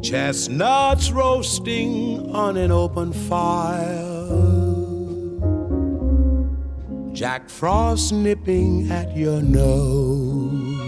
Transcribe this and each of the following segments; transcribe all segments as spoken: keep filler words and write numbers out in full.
Chestnuts roasting on an open fire, Jack Frost nipping at your nose,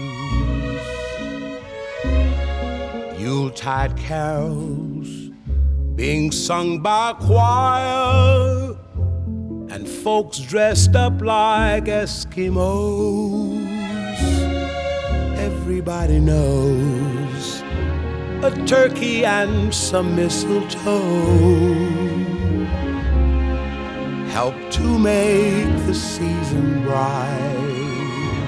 Yuletide carols being sung by a choir, and folks dressed up like Eskimos. Everybody knows a turkey and some mistletoe help to make the season bright.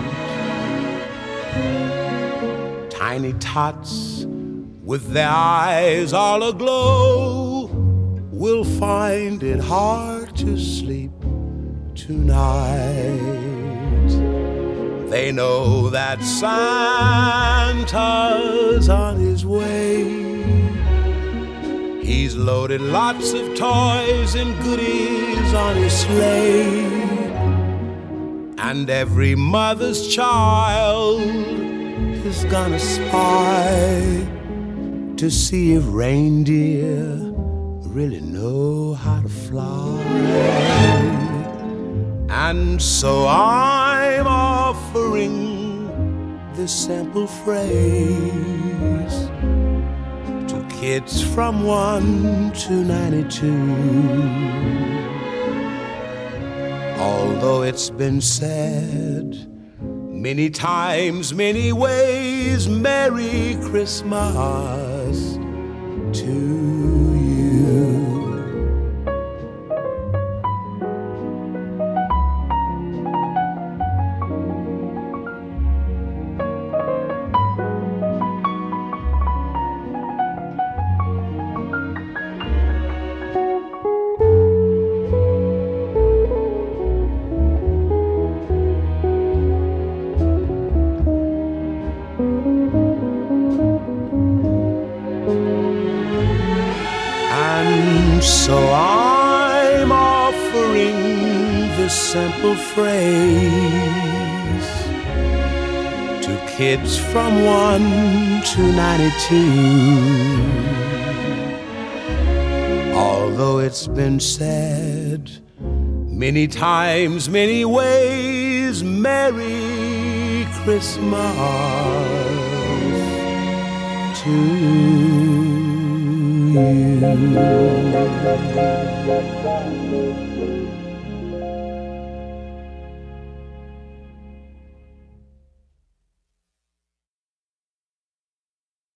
Tiny tots with their eyes all aglow will find it hard to sleep tonight. They know that Santa's on his way. He's loaded lots of toys and goodies on his sleigh, and every mother's child is gonna spy to see if reindeer really know how to fly. And so I'm offering this simple phrase to kids from one to ninety-two. Although it's been said many times, many ways, Merry Christmas to you. So I'm offering this simple phrase to kids from one to ninety-two. Although it's been said many times, many ways, Merry Christmas to you.